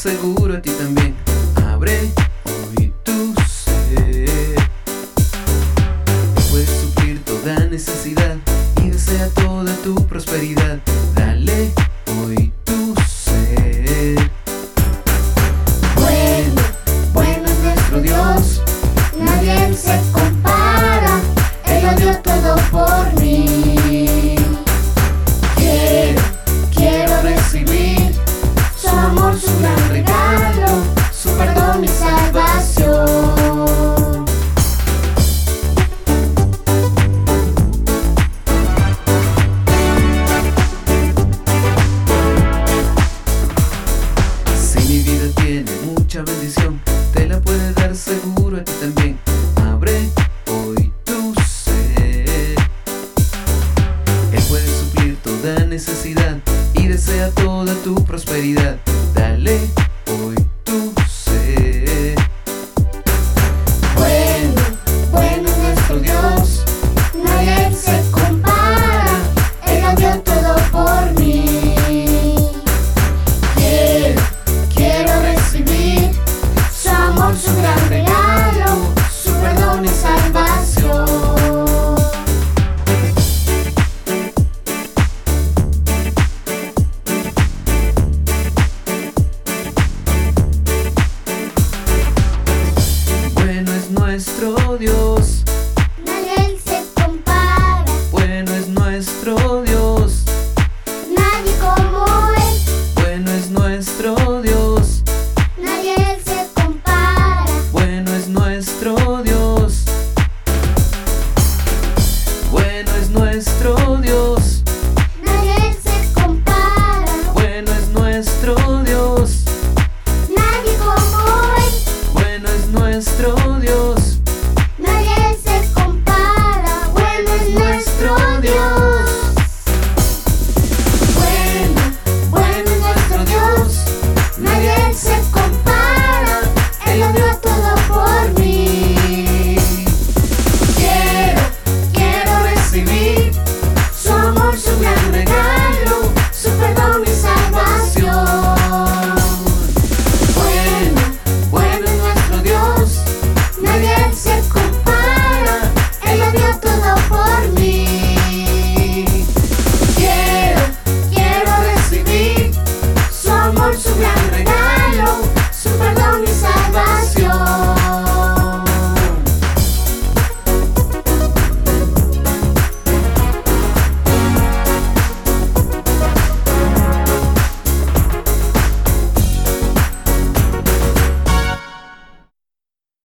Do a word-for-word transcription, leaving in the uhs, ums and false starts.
seguro a ti también. Abre hoy tu ser. Él puede suplir toda necesidad y desea toda tu prosperidad. Dale hoy tu ser. Bueno, bueno es nuestro Dios, nadie se compara, Él lo dio todo por mí. Quiero, quiero recibir su amor, su gran regalo, su perdón y salvación. Si mi vida tiene mucha bendición, te la puede dar seguro a ti también. Abre hoy tu ser. Él puede suplir toda necesidad y desea toda tu prosperidad. Dale